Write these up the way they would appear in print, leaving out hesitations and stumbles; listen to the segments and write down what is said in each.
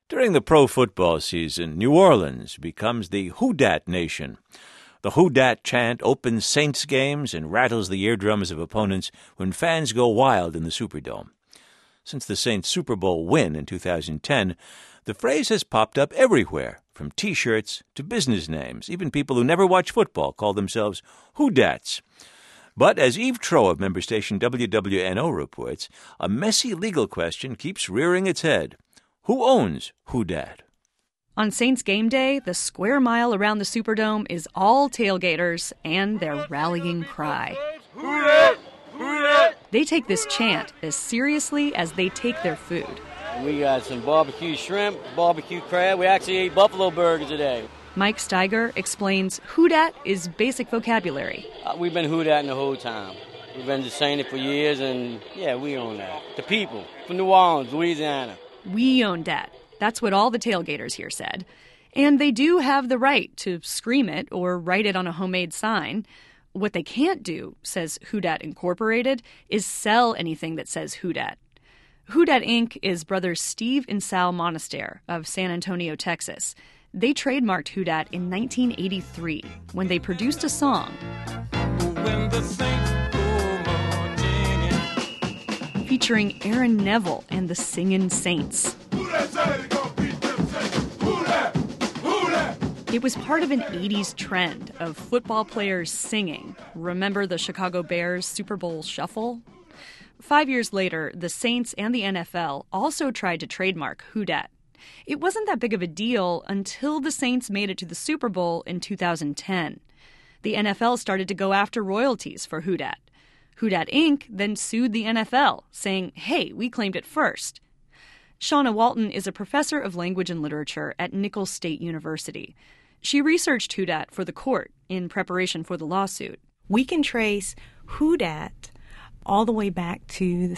During the pro football season, New Orleans becomes the Who Dat Nation. The Who Dat chant opens Saints games and rattles the eardrums of opponents when fans go wild in the Superdome. Since the Saints' Super Bowl win in 2010, the phrase has popped up everywhere, from T-shirts to business names. Even people who never watch football call themselves Who Dats. But as Eve Troeh of member station WWNO reports, a messy legal question keeps rearing its head. Who owns Who Dat? On Saints game day, the square mile around the Superdome is all tailgaters and their rallying cry. Who dat? Who dat? They take this chant as seriously as they take their food. We got some barbecue shrimp, barbecue crab. We actually ate buffalo burgers today. Mike Steiger explains Who Dat is basic vocabulary. We've been Who Dat the whole time. We've been just saying it for years, and yeah, we own that. The people from New Orleans, Louisiana. We own dat. That's what all the tailgaters here said. And they do have the right to scream it or write it on a homemade sign. What they can't do, says Who Dat Incorporated, is sell anything that says Who Dat. Who Dat Inc. is brothers Steve and Sal Monaster of San Antonio, Texas. They trademarked Who Dat in 1983 when they produced a song When the Saints go marching in. featuring Aaron Neville and the Singin' Saints. Who dat say they gonna beat them Saints? Who dat? Who dat? It was part of an 80s trend of football players singing. Remember the Chicago Bears Super Bowl shuffle? 5 years later, the Saints and the NFL also tried to trademark Who Dat. It wasn't that big of a deal until the Saints made it to the Super Bowl in 2010. The NFL started to go after royalties for Who Dat. Who Dat Inc. then sued the NFL, saying, hey, we claimed it first. Shauna Walton is a professor of language and literature at Nicholls State University. She researched Who Dat for the court in preparation for the lawsuit. We can trace Who Dat all the way back to the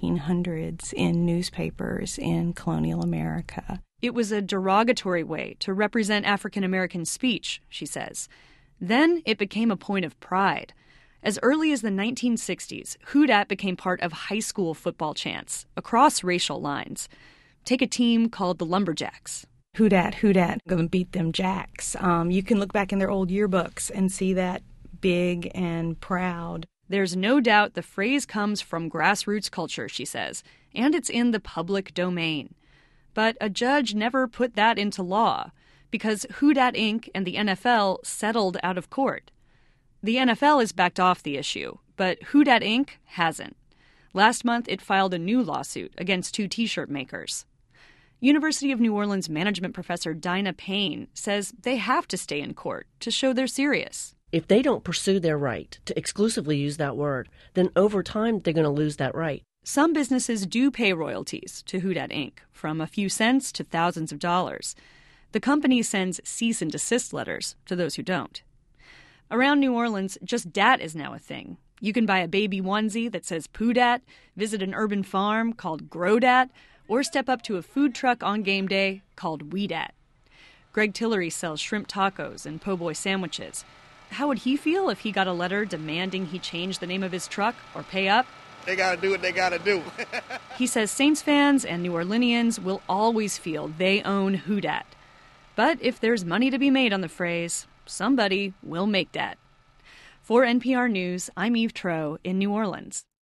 1700s in newspapers in colonial America. It was a derogatory way to represent African American speech, she says. Then it became a point of pride. As early as the 1960s, Who Dat became part of high school football chants across racial lines. Take a team called the Lumberjacks. Who Dat, gonna beat them Jacks. You can look back in their old yearbooks and see that big and proud. There's no doubt the phrase comes from grassroots culture, she says, and it's in the public domain. But a judge never put that into law because Who Dat Inc. and the NFL settled out of court. The NFL has backed off the issue, but Who Dat Inc. hasn't. Last month, it filed a new lawsuit against two T-shirt makers. University of New Orleans management professor Dinah Payne says they have to stay in court to show they're serious. If they don't pursue their right to exclusively use that word, then over time they're going to lose that right. Some businesses do pay royalties to Who Dat Inc., from a few cents to thousands of dollars. The company sends cease and desist letters to those who don't. Around New Orleans, just dat is now a thing. You can buy a baby onesie that says Poo Dat, visit an urban farm called Grow Dat, or step up to a food truck on game day called We Dat. Greg Tillery sells shrimp tacos and po' boy sandwiches. How would he feel if he got a letter demanding he change the name of his truck or pay up? They got to do what they got to do. He says Saints fans and New Orleanians will always feel they own Who Dat. But if there's money to be made on the phrase, somebody will make that. For NPR News, I'm Eve Troeh in New Orleans.